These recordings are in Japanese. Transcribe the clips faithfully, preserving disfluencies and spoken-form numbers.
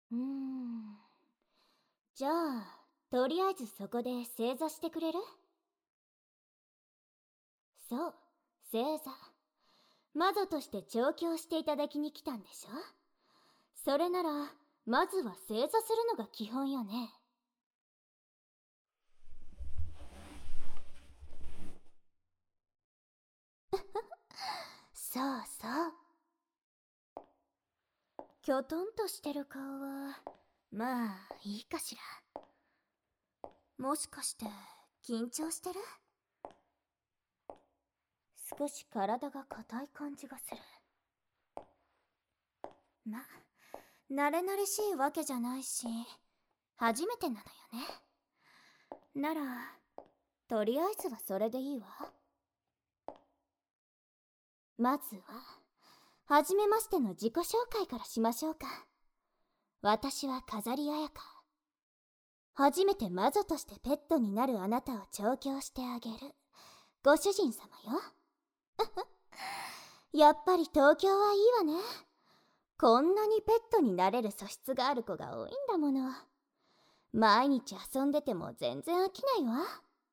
うーん。じゃあ、とりあえずそこで正座してくれる？そう、正座。魔女として調教していただきに来たんでしょ？それなら、まずは正座するのが基本よね。そうそう。きょとんとしてる顔は、まあ、いいかしら。もしかして、緊張してる？少し体が硬い感じがする。ま、慣れ慣れしいわけじゃないし、初めてなのよね。なら、とりあえずはそれでいいわ。まずは、はじめましての自己紹介からしましょうか。私は飾り彩香。初めて魔女としてペットになるあなたを調教してあげるご主人様よ。やっぱり東京はいいわね。こんなにペットになれる素質がある子が多いんだもの。毎日遊んでても全然飽きないわ。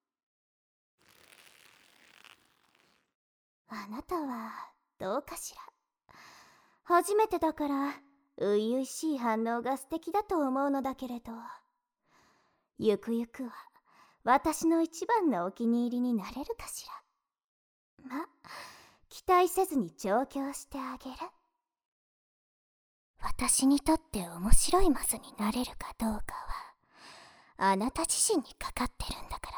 あなたはどうかしら。初めてだから初々しい反応が素敵だと思うのだけれど、ゆくゆくは私の一番のお気に入りになれるかしら。ま、期待せずに調教してあげる。私にとって面白いマスになれるかどうかはあなた自身にかかってるんだ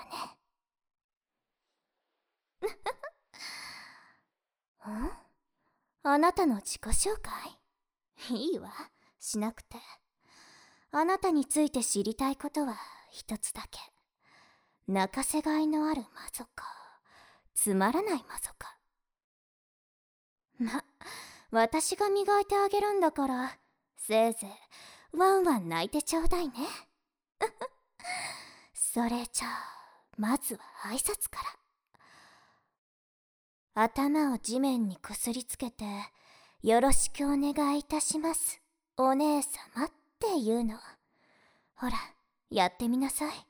からね。ん？あなたの自己紹介？いいわ、しなくて。あなたについて知りたいことは一つだけ。泣かせがいのある魔女か、つまらない魔女か。ま、私が磨いてあげるんだから、せいぜいワンワン泣いてちょうだいね。それじゃあ、まずは挨拶から。頭を地面にこすりつけて、よろしくお願いいたします、お姉様って言うの。ほら、やってみなさい。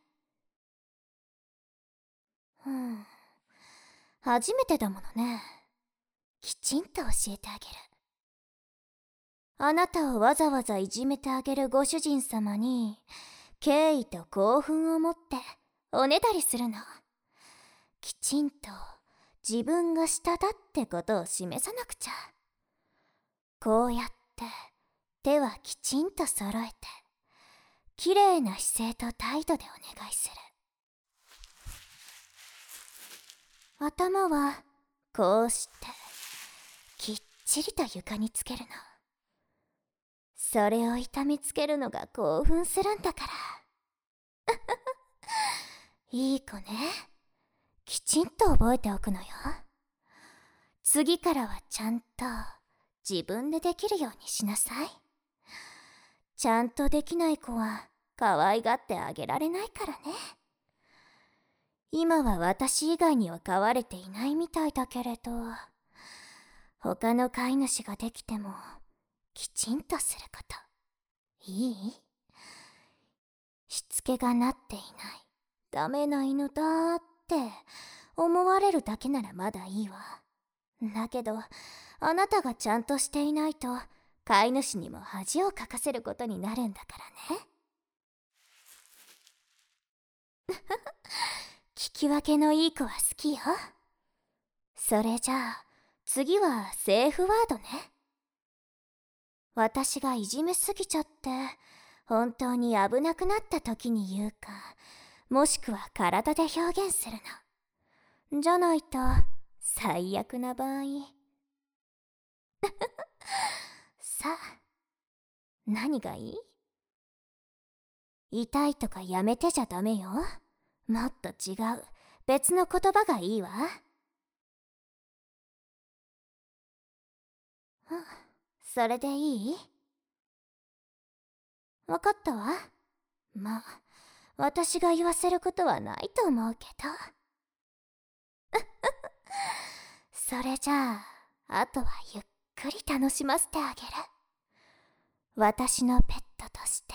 うん、初めてだものね。きちんと教えてあげる。あなたをわざわざいじめてあげるご主人様に、敬意と興奮を持っておねだりするの。きちんと自分が下だってことを示さなくちゃ。こうやって手はきちんと揃えて、きれいな姿勢と態度でお願いする。頭はこうしてきっちりと床につけるの。それを痛めつけるのが興奮するんだから。いい子ね。きちんと覚えておくのよ。次からはちゃんと自分でできるようにしなさい。ちゃんとできない子は可愛がってあげられないからね。今は私以外には飼われていないみたいだけれど、他の飼い主ができてもきちんとすること。いい？しつけがなっていない、ダメな犬だって思われるだけならまだいいわ。だけど、あなたがちゃんとしていないと、飼い主にも恥をかかせることになるんだからね。聞き分けのいい子は好きよ。それじゃあ、次はセーフワードね。私がいじめすぎちゃって、本当に危なくなった時に言うか、もしくは体で表現するの。じゃないと、最悪な場合。さあ、何がいい？痛いとかやめてじゃダメよ。もっと違う、別の言葉がいいわ。うん、それでいい？わかったわ。まあ、私が言わせることはないと思うけど。それじゃあ、あとはゆっくり楽しませてあげる。私のペットとして。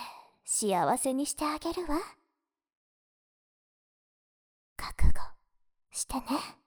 幸せにしてあげるわ。覚悟してね。